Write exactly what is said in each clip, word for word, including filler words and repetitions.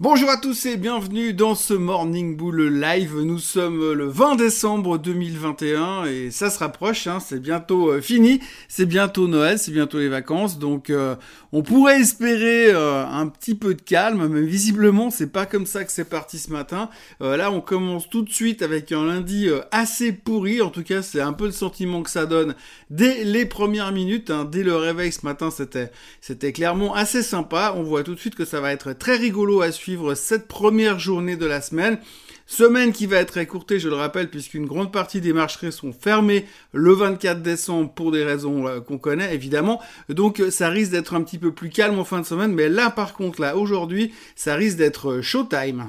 Bonjour à tous et bienvenue dans ce Morning Bull Live. Nous sommes le vingt décembre deux mille vingt et un et ça se rapproche, hein, c'est bientôt euh, fini, c'est bientôt Noël, c'est bientôt les vacances, donc euh, on pourrait espérer euh, un petit peu de calme, mais visiblement c'est pas comme ça que c'est parti ce matin. Euh, là on commence tout de suite avec un lundi euh, assez pourri, en tout cas c'est un peu le sentiment que ça donne dès les premières minutes, hein, dès le réveil ce matin c'était, c'était clairement assez sympa. On voit tout de suite que ça va être très rigolo à suivre cette première journée de la semaine. Semaine qui va être écourtée, je le rappelle, puisqu'une grande partie des marchés sont fermés le vingt-quatre décembre pour des raisons euh, qu'on connaît, évidemment. Donc, ça risque d'être un petit peu plus calme en fin de semaine. Mais là, par contre, là, aujourd'hui, ça risque d'être showtime.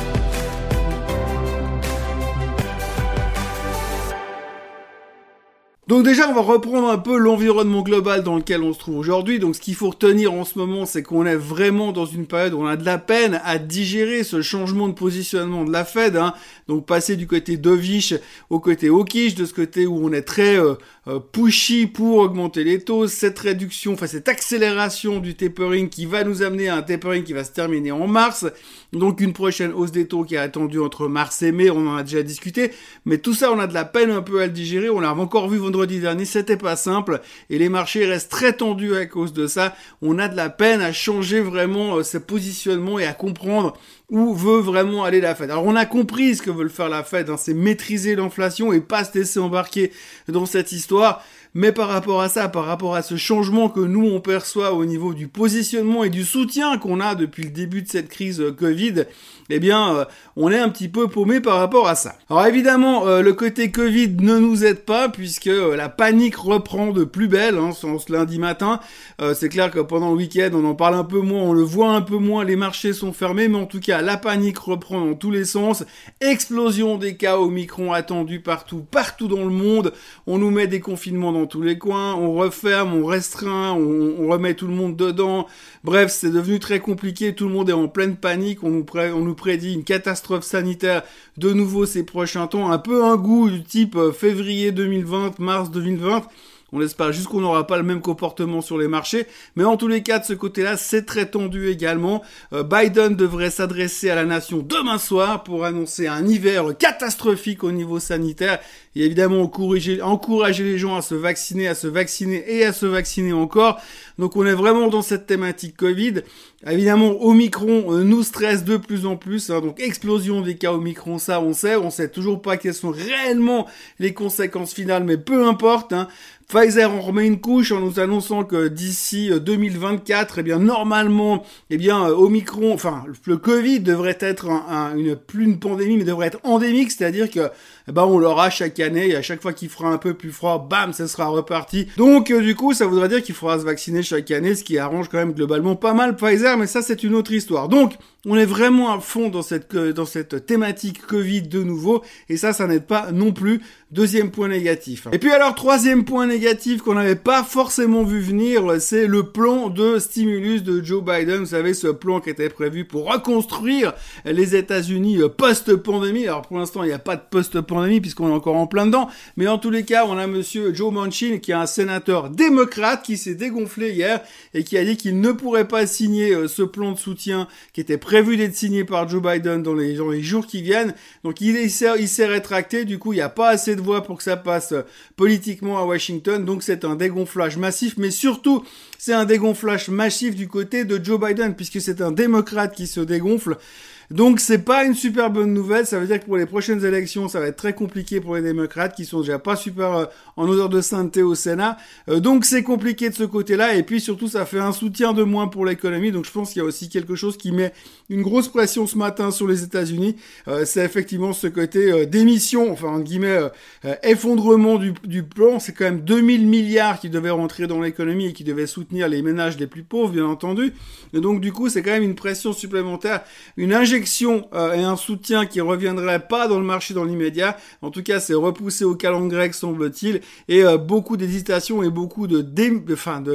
Donc déjà, on va reprendre un peu l'environnement global dans lequel on se trouve aujourd'hui. Donc ce qu'il faut retenir en ce moment, c'est qu'on est vraiment dans une période où on a de la peine à digérer ce changement de positionnement de la Fed. Hein. Donc passer du côté dovish au côté hawkish, de ce côté où on est très euh, euh, pushy pour augmenter les taux, cette réduction, enfin cette accélération du tapering qui va nous amener à un tapering qui va se terminer en mars. Donc une prochaine hausse des taux qui est attendue entre mars et mai, on en a déjà discuté. Mais tout ça, on a de la peine un peu à le digérer. On l'a encore vu vendredi dernier, c'était pas simple et les marchés restent très tendus à cause de ça. On a de la peine à changer vraiment euh, ses positionnements et à comprendre où veut vraiment aller la Fed. Alors on a compris ce que veut faire la Fed, hein, c'est maîtriser l'inflation et pas se laisser embarquer dans cette histoire. Mais par rapport à ça, par rapport à ce changement que nous on perçoit au niveau du positionnement et du soutien qu'on a depuis le début de cette crise euh, Covid, eh bien euh, on est un petit peu paumé par rapport à ça. Alors évidemment, euh, le côté Covid ne nous aide pas puisque euh, la panique reprend de plus belle, hein, ce lundi matin. Euh, c'est clair que pendant le week-end, on en parle un peu moins, on le voit un peu moins, les marchés sont fermés, mais en tout cas, la panique reprend dans tous les sens. Explosion des cas Omicron attendus partout, partout dans le monde. On nous met des confinements dans dans tous les coins, on referme, on restreint, on, on remet tout le monde dedans. Bref, c'est devenu très compliqué, tout le monde est en pleine panique, on nous, pré- on nous prédit une catastrophe sanitaire de nouveau ces prochains temps, un peu un goût du type euh, février deux mille vingt, mars deux mille vingt. On espère juste qu'on n'aura pas le même comportement sur les marchés. Mais en tous les cas, de ce côté-là, c'est très tendu également. Euh, Biden devrait s'adresser à la nation demain soir pour annoncer un hiver catastrophique au niveau sanitaire. Et évidemment, encourager, encourager les gens à se vacciner, à se vacciner et à se vacciner encore. Donc on est vraiment dans cette thématique Covid. Évidemment, Omicron euh, nous stresse de plus en plus. Hein, donc explosion des cas Omicron, ça on sait. On sait toujours pas quelles sont réellement les conséquences finales, mais peu importe. Hein. Pfizer en remet une couche en nous annonçant que d'ici deux mille vingt-quatre, eh bien normalement, eh bien Omicron, enfin le Covid devrait être un, un, une plus une pandémie, mais devrait être endémique, c'est-à-dire que eh ben on l'aura chaque année et à chaque fois qu'il fera un peu plus froid, bam, ça sera reparti. Donc euh, du coup, ça voudrait dire qu'il faudra se vacciner chaque année, ce qui arrange quand même globalement pas mal Pfizer, mais ça c'est une autre histoire. Donc on est vraiment à fond dans cette dans cette thématique Covid de nouveau, et ça, ça n'aide pas non plus. Deuxième point négatif. Et puis alors, troisième point négatif qu'on n'avait pas forcément vu venir, c'est le plan de stimulus de Joe Biden. Vous savez, ce plan qui était prévu pour reconstruire les États-Unis post-pandémie. Alors pour l'instant, il n'y a pas de post-pandémie puisqu'on est encore en plein dedans. Mais en tous les cas, on a monsieur Joe Manchin, qui est un sénateur démocrate, qui s'est dégonflé hier et qui a dit qu'il ne pourrait pas signer ce plan de soutien qui était prévu d'être signé par Joe Biden dans les, dans les jours qui viennent. Donc il, il s'est, il s'est rétracté. Du coup, il n'y a pas assez de voix pour que ça passe politiquement à Washington, donc c'est un dégonflage massif, mais surtout c'est un dégonflage massif du côté de Joe Biden, puisque c'est un démocrate qui se dégonfle. Donc c'est pas une super bonne nouvelle, ça veut dire que pour les prochaines élections, ça va être très compliqué pour les démocrates qui sont déjà pas super euh, en odeur de sainteté au Sénat. Euh, donc c'est compliqué de ce côté-là, et puis surtout ça fait un soutien de moins pour l'économie. Donc je pense qu'il y a aussi quelque chose qui met une grosse pression ce matin sur les États-Unis. Euh, c'est effectivement ce côté euh, démission, enfin entre guillemets euh, effondrement du, du plan. C'est quand même deux mille milliards qui devaient rentrer dans l'économie et qui devaient soutenir les ménages les plus pauvres, bien entendu. Et donc du coup c'est quand même une pression supplémentaire, une injection Euh, et un soutien qui reviendrait pas dans le marché dans l'immédiat. En tout cas, c'est repoussé au calendrier grec, semble-t-il, et euh, beaucoup d'hésitation et beaucoup de, dé... enfin, de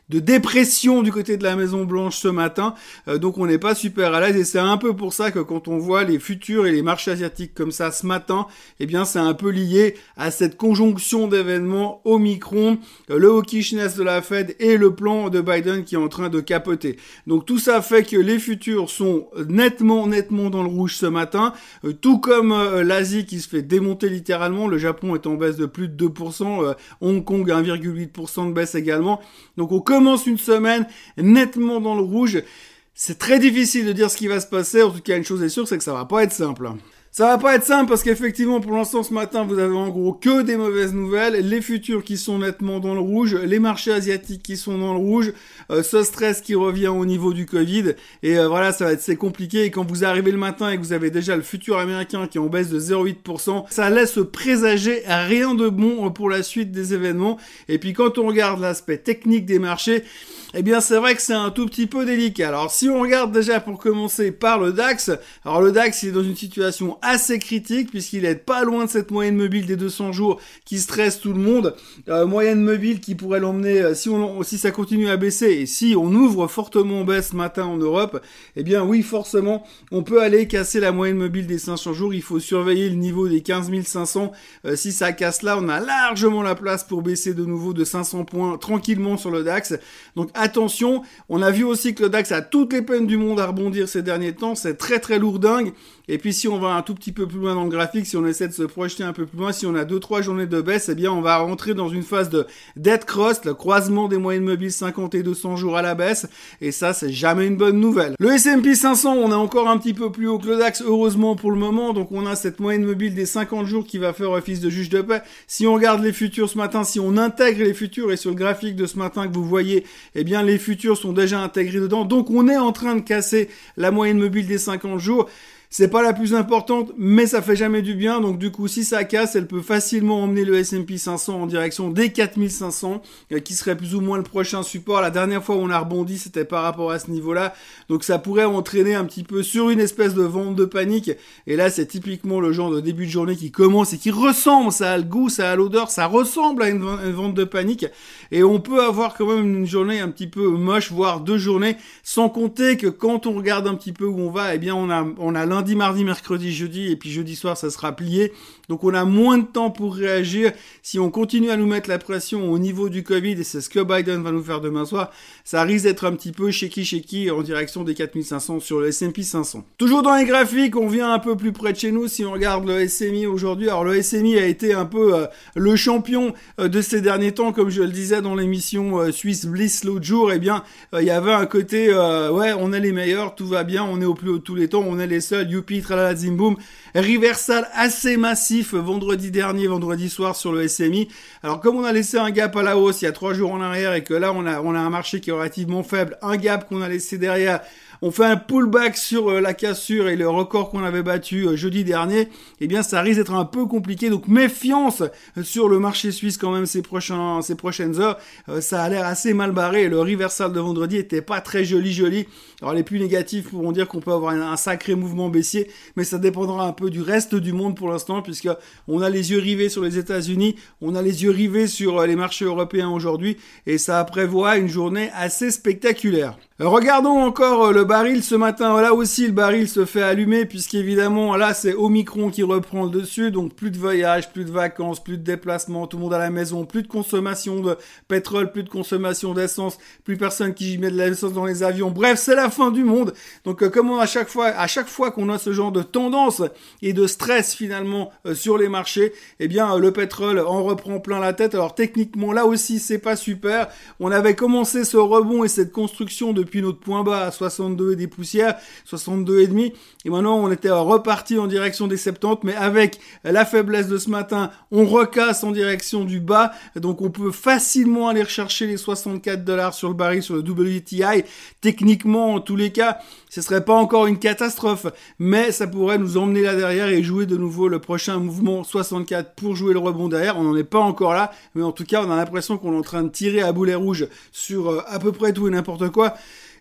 de dépression du côté de la Maison Blanche ce matin, euh, donc on n'est pas super à l'aise et c'est un peu pour ça que quand on voit les futurs et les marchés asiatiques comme ça ce matin, eh bien c'est un peu lié à cette conjonction d'événements Omicron, euh, le hawkishness de la Fed et le plan de Biden qui est en train de capoter. Donc tout ça fait que les futurs sont nettement, nettement dans le rouge ce matin, euh, tout comme euh, l'Asie qui se fait démonter littéralement, le Japon est en baisse de plus de deux pour cent, euh, Hong Kong un virgule huit pour cent de baisse également. Donc on commence une semaine nettement dans le rouge. C'est très difficile de dire ce qui va se passer. En tout cas, une chose est sûre, c'est que ça va pas être simple. Ça va pas être simple parce qu'effectivement, pour l'instant, ce matin, vous avez en gros que des mauvaises nouvelles. Les futurs qui sont nettement dans le rouge, les marchés asiatiques qui sont dans le rouge, euh, ce stress qui revient au niveau du Covid. Et euh, voilà, ça va être c'est compliqué. Et quand vous arrivez le matin et que vous avez déjà le futur américain qui est en baisse de zéro virgule huit pour cent, ça laisse présager rien de bon pour la suite des événements. Et puis quand on regarde l'aspect technique des marchés, eh bien c'est vrai que c'est un tout petit peu délicat. Alors si on regarde déjà pour commencer par le DAX, alors le DAX il est dans une situation assez critique puisqu'il est pas loin de cette moyenne mobile des deux cents jours qui stresse tout le monde. Euh, moyenne mobile qui pourrait l'emmener, si on si ça continue à baisser et si on ouvre fortement en baisse ce matin en Europe, eh bien oui forcément on peut aller casser la moyenne mobile des cinq cents jours. Il faut surveiller le niveau des quinze mille cinq cents. Euh, si ça casse là, on a largement la place pour baisser de nouveau de cinq cents points tranquillement sur le DAX. Donc attention, on a vu aussi que le DAX a toutes les peines du monde à rebondir ces derniers temps, c'est très très lourdingue. Et puis si on va un tout petit peu plus loin dans le graphique, si on essaie de se projeter un peu plus loin, si on a deux trois journées de baisse, eh bien on va rentrer dans une phase de dead cross, le croisement des moyennes mobiles cinquante et deux cents jours à la baisse, et ça c'est jamais une bonne nouvelle. Le S and P cinq cents, on est encore un petit peu plus haut que le DAX, heureusement pour le moment, donc on a cette moyenne mobile des cinquante jours qui va faire office de juge de paix. Si on regarde les futurs ce matin, si on intègre les futurs, et sur le graphique de ce matin que vous voyez, eh bien les futurs sont déjà intégrés dedans, donc on est en train de casser la moyenne mobile des cinquante jours. C'est pas la plus importante, mais ça fait jamais du bien. Donc du coup, si ça casse, elle peut facilement emmener le S and P cinq cents en direction des quatre mille cinq cents, euh, qui serait plus ou moins le prochain support. La dernière fois où on a rebondi, c'était par rapport à ce niveau-là. Donc ça pourrait entraîner un petit peu sur une espèce de vente de panique. Et là, c'est typiquement le genre de début de journée qui commence et qui ressemble, ça a le goût, ça a l'odeur, ça ressemble à une, une vente de panique. Et on peut avoir quand même une journée un petit peu moche, voire deux journées, sans compter que quand on regarde un petit peu où on va, eh bien on a, on a lundi, mardi, mercredi, jeudi, et puis jeudi soir, ça sera plié. Donc on a moins de temps pour réagir. Si on continue à nous mettre la pression au niveau du Covid, et c'est ce que Biden va nous faire demain soir, ça risque d'être un petit peu shaky shaky en direction des quatre mille cinq cents sur le S and P cinq cents. Toujours dans les graphiques, on vient un peu plus près de chez nous. Si on regarde le S M I aujourd'hui, alors le S M I a été un peu euh, le champion euh, de ces derniers temps, comme je le disais dans l'émission euh, Suisse Bliss l'autre jour. Eh bien, il euh, y avait un côté, euh, ouais, on est les meilleurs, tout va bien, on est au plus haut de tous les temps, on est les seuls, youpi, tralala, zim boum. Reversal assez massif vendredi dernier, vendredi soir sur le S M I. Alors comme on a laissé un gap à la hausse il y a trois jours en arrière et que là on a on a un marché qui est relativement faible, un gap qu'on a laissé derrière, on fait un pullback sur euh, la cassure et le record qu'on avait battu euh, jeudi dernier, eh bien ça risque d'être un peu compliqué. Donc méfiance sur le marché suisse quand même ces prochains ces prochaines heures. Euh, ça a l'air assez mal barré. Le reversal de vendredi était pas très joli joli. Alors les plus négatifs pourront dire qu'on peut avoir un, un sacré mouvement baissier, mais ça dépendra un peu du reste du monde pour l'instant, puisque on a les yeux rivés sur les États-Unis, on a les yeux rivés sur euh, les marchés européens aujourd'hui, et ça prévoit une journée assez spectaculaire. Euh, regardons encore euh, le baril ce matin. Là aussi, le baril se fait allumer puisqu'évidemment, là, c'est Omicron qui reprend le dessus. Donc, plus de voyages, plus de vacances, plus de déplacements, tout le monde à la maison, plus de consommation de pétrole, plus de consommation d'essence, plus personne qui met de l'essence dans les avions. Bref, c'est la fin du monde. Donc, euh, comme on, à chaque fois, à chaque fois qu'on a ce genre de tendance et de stress finalement euh, sur les marchés, eh bien, euh, le pétrole en reprend plein la tête. Alors, techniquement, là aussi, c'est pas super. On avait commencé ce rebond et cette construction depuis notre point bas à soixante-deux et des poussières, soixante-deux et demi, et maintenant on était reparti en direction des soixante-dix, mais avec la faiblesse de ce matin, on recasse en direction du bas, donc on peut facilement aller rechercher les soixante-quatre dollars sur le baril sur le W T I. Techniquement, en tous les cas, ce serait pas encore une catastrophe, mais ça pourrait nous emmener là derrière et jouer de nouveau le prochain mouvement soixante-quatre pour jouer le rebond derrière. On n'en est pas encore là, mais en tout cas, on a l'impression qu'on est en train de tirer à boulet rouge sur euh, à peu près tout et n'importe quoi.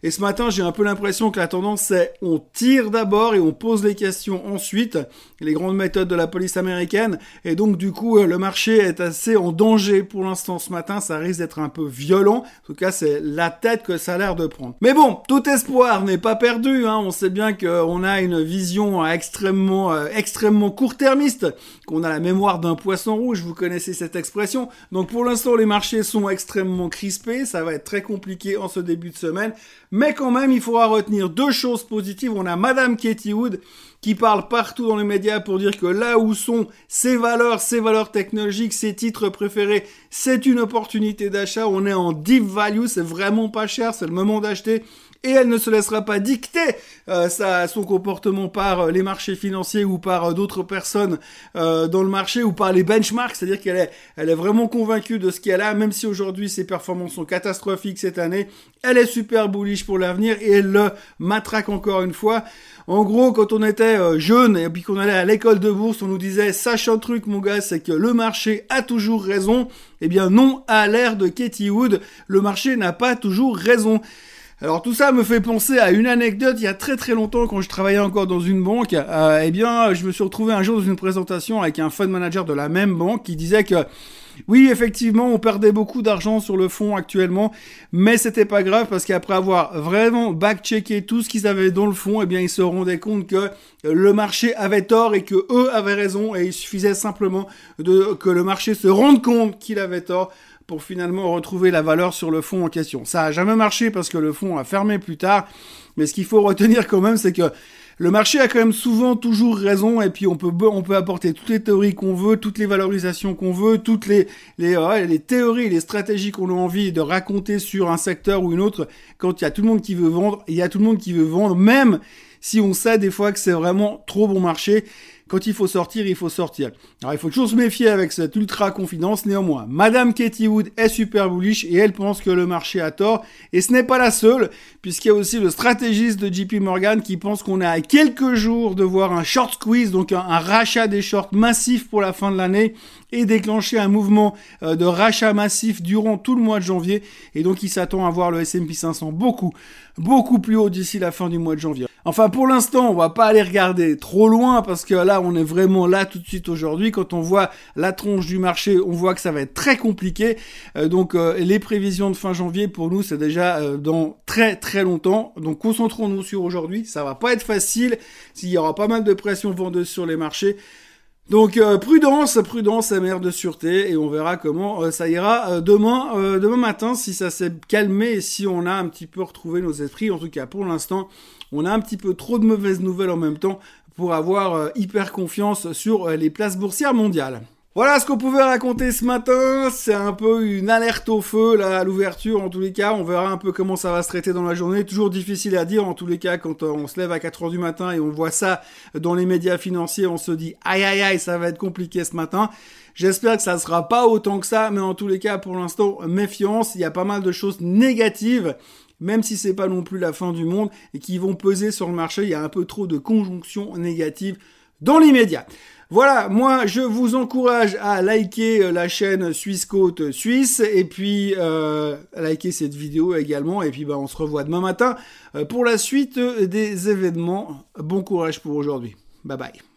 Et ce matin, j'ai un peu l'impression que la tendance c'est on tire d'abord et on pose les questions ensuite, les grandes méthodes de la police américaine. Et donc du coup, le marché est assez en danger pour l'instant ce matin. Ça risque d'être un peu violent. En tout cas, c'est la tête que ça a l'air de prendre. Mais bon, tout espoir n'est pas perdu. Hein. On sait bien qu'on a une vision extrêmement, euh, extrêmement court-termiste, qu'on a la mémoire d'un poisson rouge. Vous connaissez cette expression. Donc pour l'instant, les marchés sont extrêmement crispés. Ça va être très compliqué en ce début de semaine. Mais quand même, il faudra retenir deux choses positives. On a Madame Katie Wood qui parle partout dans les médias pour dire que là où sont ses valeurs, ses valeurs technologiques, ses titres préférés, c'est une opportunité d'achat. On est en deep value, c'est vraiment pas cher, c'est le moment d'acheter. Et elle ne se laissera pas dicter euh, sa, son comportement par euh, les marchés financiers ou par euh, d'autres personnes euh, dans le marché ou par les benchmarks. C'est-à-dire qu'elle est, elle est vraiment convaincue de ce qu'elle a, même si aujourd'hui ses performances sont catastrophiques cette année. Elle est super bullish pour l'avenir et elle le matraque encore une fois. En gros, quand on était euh, jeune et puis qu'on allait à l'école de bourse, on nous disait « Sache un truc, mon gars, c'est que le marché a toujours raison. » Eh bien non, à l'ère de Katie Wood, le marché n'a pas toujours raison. Alors tout ça me fait penser à une anecdote. Il y a très très longtemps, quand je travaillais encore dans une banque, euh, eh bien je me suis retrouvé un jour dans une présentation avec un fund manager de la même banque qui disait que oui, effectivement, on perdait beaucoup d'argent sur le fonds actuellement, mais c'était pas grave parce qu'après avoir vraiment back-checké tout ce qu'ils avaient dans le fonds, eh bien ils se rendaient compte que le marché avait tort et que eux avaient raison et il suffisait simplement de que le marché se rende compte qu'il avait tort pour finalement retrouver la valeur sur le fonds en question. Ça a jamais marché parce que le fonds a fermé plus tard, mais ce qu'il faut retenir quand même, c'est que le marché a quand même souvent toujours raison et puis on peut on peut apporter toutes les théories qu'on veut, toutes les valorisations qu'on veut, toutes les les ouais, les théories, les stratégies qu'on a envie de raconter sur un secteur ou une autre. Quand il y a tout le monde qui veut vendre, il y a tout le monde qui veut vendre, même si on sait des fois que c'est vraiment trop bon marché. Quand il faut sortir, il faut sortir. Alors, il faut toujours se méfier avec cette ultra confidence. Néanmoins, Madame Katie Wood est super bullish et elle pense que le marché a tort. Et ce n'est pas la seule, puisqu'il y a aussi le stratégiste de J P Morgan qui pense qu'on est à quelques jours de voir un short squeeze, donc un, un rachat des shorts massif pour la fin de l'année et déclencher un mouvement euh, de rachat massif durant tout le mois de janvier. Et donc, il s'attend à voir le S and P cinq cents beaucoup, beaucoup plus haut d'ici la fin du mois de janvier. Enfin, pour l'instant, on va pas aller regarder trop loin parce que là, on est vraiment là tout de suite aujourd'hui. Quand on voit la tronche du marché, on voit que ça va être très compliqué. Euh, donc, euh, les prévisions de fin janvier, pour nous, c'est déjà euh, dans très très longtemps. Donc, concentrons-nous sur aujourd'hui. Ça va pas être facile. S'il y aura pas mal de pression vendeuse sur les marchés. Donc euh, prudence, prudence et mère de sûreté et on verra comment euh, ça ira euh, demain euh, demain matin si ça s'est calmé et si on a un petit peu retrouvé nos esprits. En tout cas pour l'instant, on a un petit peu trop de mauvaises nouvelles en même temps pour avoir euh, hyper confiance sur euh, les places boursières mondiales. Voilà ce qu'on pouvait raconter ce matin, c'est un peu une alerte au feu là à l'ouverture en tous les cas, on verra un peu comment ça va se traiter dans la journée, toujours difficile à dire en tous les cas quand on se lève à quatre heures du matin et on voit ça dans les médias financiers, on se dit aïe aïe aïe ça va être compliqué ce matin. J'espère que ça sera pas autant que ça, mais en tous les cas pour l'instant méfiance, il y a pas mal de choses négatives. Même si c'est pas non plus la fin du monde et qui vont peser sur le marché, il y a un peu trop de conjonctions négatives dans l'immédiat. Voilà, moi je vous encourage à liker la chaîne Suisse Côte Suisse et puis euh, à liker cette vidéo également et puis bah, on se revoit demain matin pour la suite des événements. Bon courage pour aujourd'hui. Bye bye.